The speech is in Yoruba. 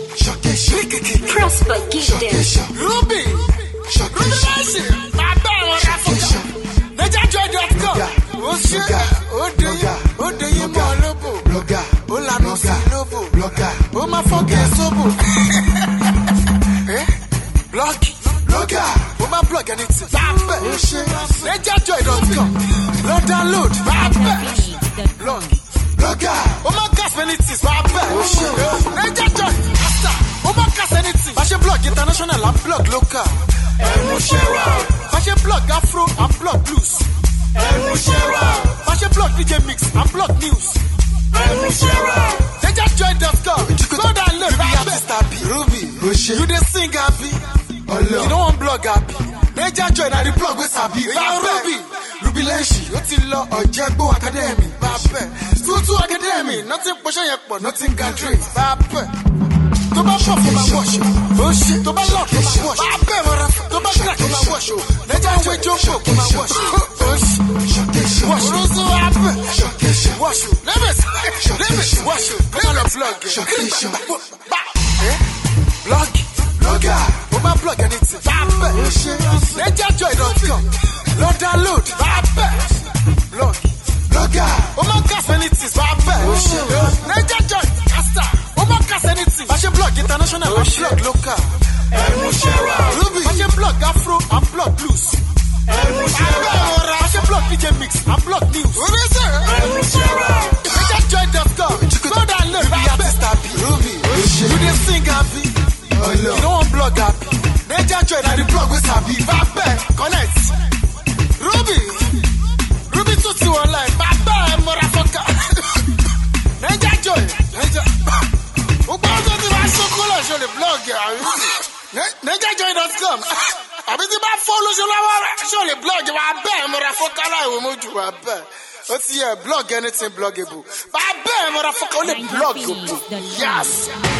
Prosper, get them. Ruby, Ruby, Baba, NigerJoy.com. Oh shit, oh do you more lobo? Oh la no see lobo. Oh my fucking sobo. Blogger. Oh my blog anything. Baba, oh shit. NigerJoy.com. Lord download. Baba, blogger. Oh my gas anything. Baba, oh shit. NigerJoy. Oh my gas anything. Fashion blog international and blog local. Fashion blog Afro and blog blues. Fashion blog DJ mix and blog news. NigerJoy.com. Go download Ruby. You dey sing happy. You don't want blog happy. NigerJoy na the blog we sabi. Ruby Lenshi. O ti lọ Ojegbo Academy. Tutu Academy. Nothing pushing yet, nothing gathering. To ba shop for my wash. Oh shit. To ba lock for my wash. To ba crack for my wash. NigerJoy jump for my wash. Oh shit. Wash. Roso up. Wash. Let me wash. Come on blog. Blogger. Oh my blog anything. NigerJoy.com. Lord download. Blogger. Oh my gas anything. NigerJoy. Oh my gas anything. Fashion blog international and blog local. Ruby. Fashion blog Afro and blog blues. Fashion blog DJ mix and blog news. NigerJoy.com. Go download. Ruby. You dey sing happy. You don't want blog happy. NigerJoy na the blog we sabi. Connect. Ruby tutu online. Motherfucker. NigerJoy. Sur le blog, NigerJoy.com. Abi ti ba follow sur le blog, wa be mo ra fokala we mo ju wa be. O ti blog anything bloggable. Ba be mo ra fokala blog. Yes.